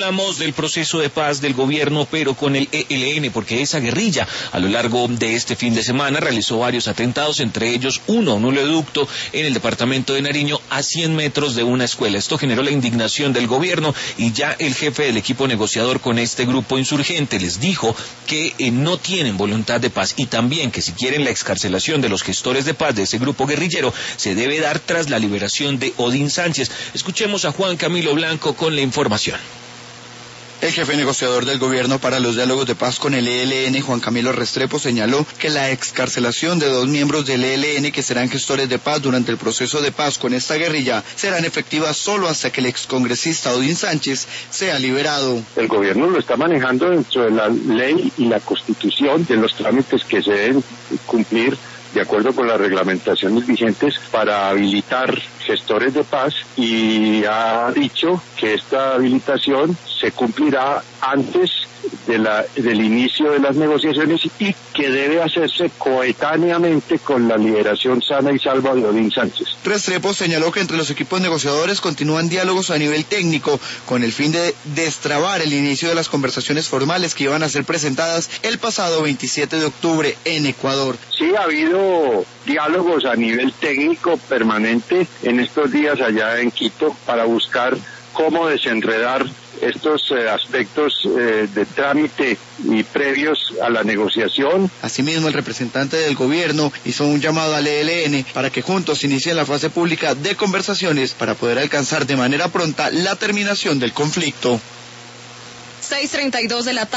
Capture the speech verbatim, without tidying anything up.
Hablamos del proceso de paz del gobierno, pero con el E L N, porque esa guerrilla a lo largo de este fin de semana realizó varios atentados, entre ellos uno, un oleoducto en el departamento de Nariño a cien metros de una escuela. Esto generó la indignación del gobierno y ya el jefe del equipo negociador con este grupo insurgente les dijo que eh, no tienen voluntad de paz y también que si quieren la excarcelación de los gestores de paz de ese grupo guerrillero se debe dar tras la liberación de Odín Sánchez. Escuchemos a Juan Camilo Blanco con la información. El jefe negociador del gobierno para los diálogos de paz con el E L N, Juan Camilo Restrepo, señaló que la excarcelación de dos miembros del E L N que serán gestores de paz durante el proceso de paz con esta guerrilla serán efectivas solo hasta que el excongresista Odín Sánchez sea liberado. El gobierno lo está manejando dentro de la ley y la constitución, de los trámites que se deben cumplir de acuerdo con las reglamentaciones vigentes para habilitar gestores de paz, y ha dicho que esta habilitación se cumplirá antes de la, del inicio de las negociaciones y que debe hacerse coetáneamente con la liberación sana y salva de Odín Sánchez. Restrepo señaló que entre los equipos negociadores continúan diálogos a nivel técnico con el fin de destrabar el inicio de las conversaciones formales que iban a ser presentadas el pasado veintisiete de octubre en Ecuador. Sí, ha habido diálogos a nivel técnico permanente en estos días allá en Quito para buscar cómo desenredar estos eh, aspectos eh, de trámite y previos a la negociación. Asimismo, el representante del gobierno hizo un llamado al E L N para que juntos inicien la fase pública de conversaciones para poder alcanzar de manera pronta la terminación del conflicto. seis treinta y dos de la tarde.